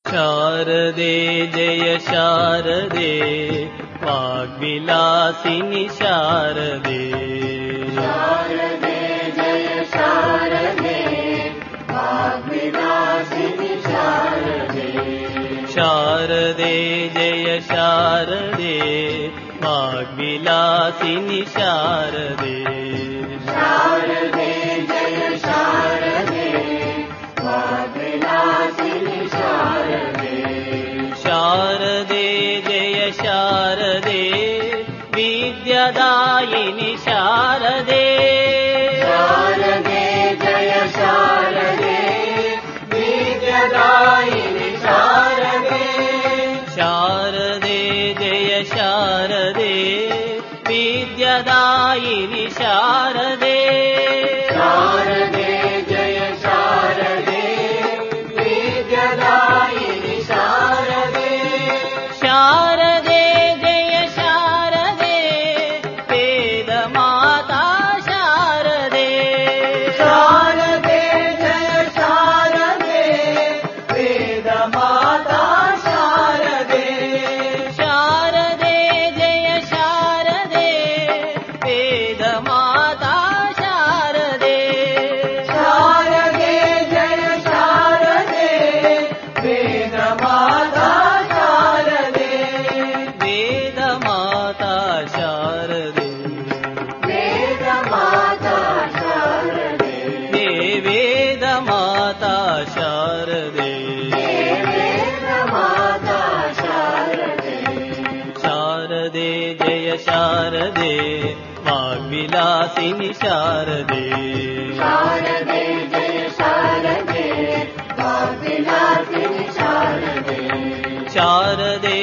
ಶಾರದೆ ಜಯ ಶಾರದೆ ವಾಗ್ವಿಲಾಸಿನಿ ಶಾರದೆ. ಶಾರದೆ ಜಯ ಶಾರದೆ ವಾಗ್ವಿಲಾಸಿನಿ ಶಾರದೆ. ಶಾರದೆ ಜಯ ಶಾರದೆ ವಾಗ್ವಿಲಾಸಿನಿ ಶಾರದೆ. ಶಾರದೆ ಜಯ ಶಾರದೆ ವಾಗ್ವಿಲಾಸಿನಿ ಶಾರದೆ. ಶಾರದೆ ಜಯ ಶಾರದೆ Vidyadayini ಶಾರದೆ. ಶಾರದೆ ಜಯ ಶಾರದೆ Vidyadayini ಶಾರದೆ. ಶಾರದೆ ಜಯ ಶಾರದೆ Vidyadayini ಶಾರದೆ. ಶಾರದೆ ಜಯ ಶಾರದೆ Vidyadayini ಶಾರದೆ. ಶಾರದೆ ಜಯ ಶಾರದೆ ವೇದ ಮಾತಾ ಶಾರದೆ. ಶಾರದೆ ಜಯ ಶಾರದೆ ವೇದ ಮಾತಾ ಶಾರದೆ. ಶಾರದೆ ಜಯ ಶಾರದೆ ವೇದ ಮಾತಾ ಶಾರದೆ. ಶಾರದೆ ಜಯ ಶಾರದೆ ವೇದ ಮಾತಾ ಶಾರದೆ. ವೇದ ಮಾತಾ ಶಾರದೆ. ವೇದ ಮಾತಾ ಶಾರದೆ. ವೇದ ಮಾತಾ ಶಾರದೆ. ವೇದ ಮಾತಾ ಶಾರದೆ. ಶಾರದೆ ಜಯ ಶಾರದೆ ವಾಗ್ವಿಲಾಸಿನಿ ಶಾರದೆ. ಶಾರದೆ ಜಯ ಶಾರದೆ ವಾಗ್ವಿಲಾಸಿನಿ ಶಾರದೆ. ಶಾರದೆ